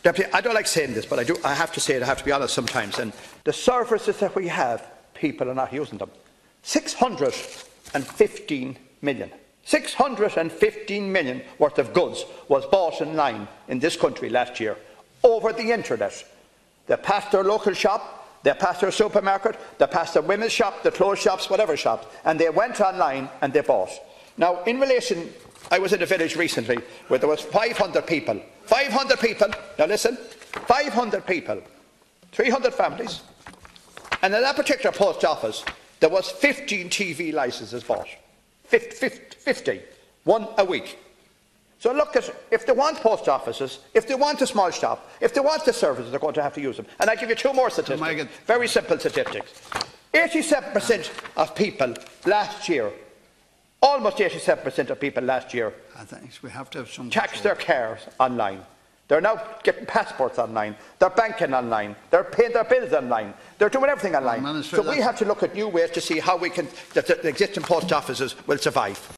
Deputy, I don't like saying this, but I have to say it. I have to be honest sometimes. And the services that we have, people are not using them. 615 million. 615 million worth of goods was bought online in this country last year over the internet. They passed their local shop, they passed their supermarket, they passed their women's shop, the clothes shops, whatever shops, and they went online and they bought. Now, in relation, I was in a village recently where there was 500 people. 500 people, now listen, 500 people, 300 families, and in that particular post office there was 15 TV licences bought. 50, one a week. So look at, if they want post offices, if they want a small shop, if they want the services, they're going to have to use them. And I'll give you two more statistics, very simple statistics. 87% of people last year, almost 87% of people last year, we have to have some taxed their cars online. They're now getting passports online, they're banking online, they're paying their bills online, they're doing everything online. So we have to look at new ways to see how we can, that the existing post offices will survive.